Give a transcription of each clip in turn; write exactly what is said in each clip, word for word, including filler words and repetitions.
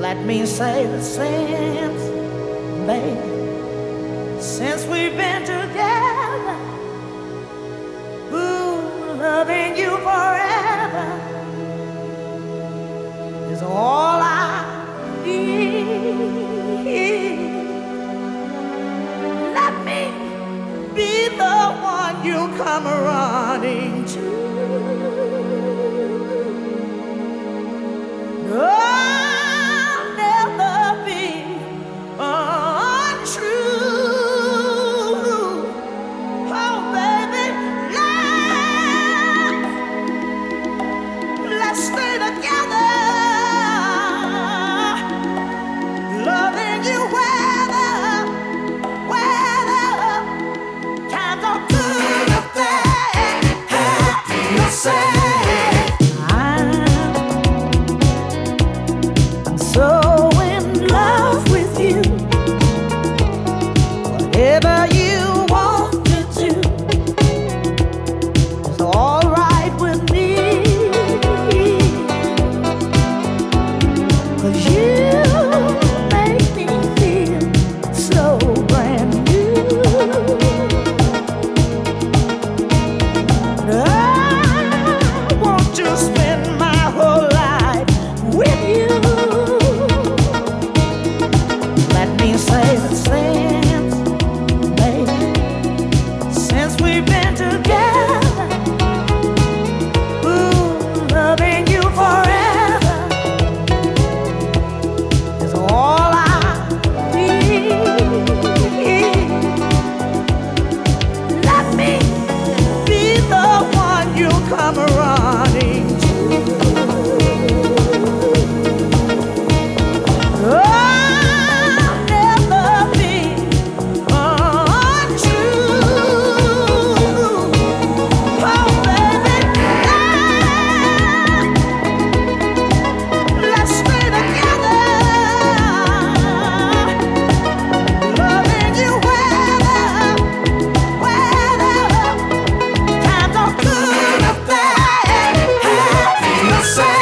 Let me say the since, baby, since we've been together, ooh, loving you forever is all I need. Let me be the one you come running to. I'll never be untrue. Oh, baby, let's, let's stay together, loving you weather, weather, times are good or bad, happy or sad. So in love with you, whatever you want to do is all right with me. 'Cause you make me feel so brand new. I want to spend my whole life with you. Let me say the since, baby, since we've been together, ooh, loving you forever is all I need. Let me be the one you come running to. I'll never be untrue. Oh, baby, let's stay together, loving you weather, weather, times are good or bad, happy or sad.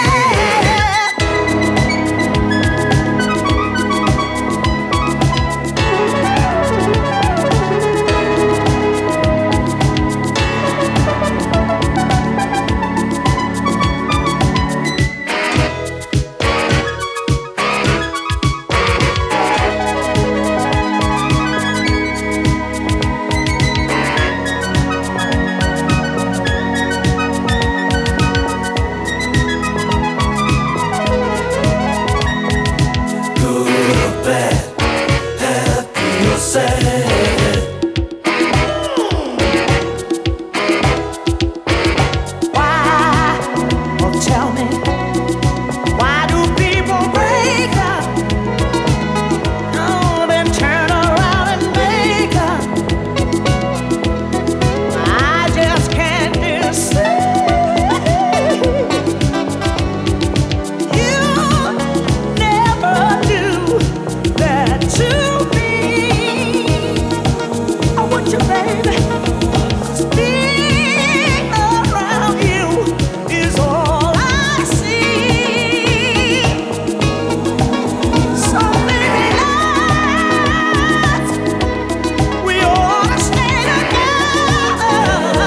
Why? Oh, tell me, why do people break up? Oh, then turn around and make up. I just can't decide. You never do that to me. I want you, baby. Being around you is all I see. So many nights we ought to stay together,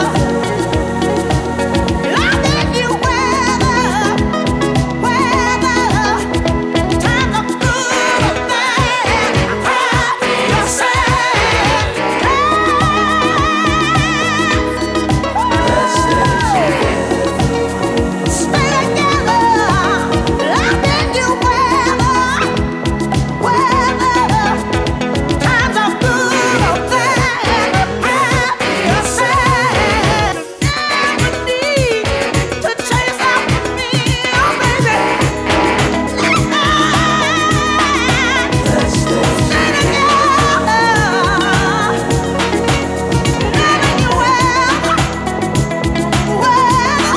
loving you weather, weather, times are good or bad, happy or sad. Stay together, loving you weather, weather, times are good or bad, happy or sad. Never need to chase after me, oh baby. Let's stay together, loving you weather, weather.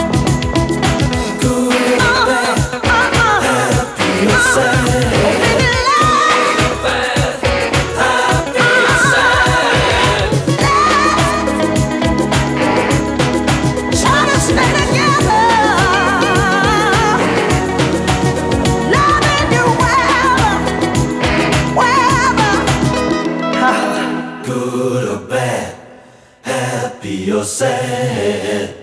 Try to stay together, loving you well. good or bad, happy or sad.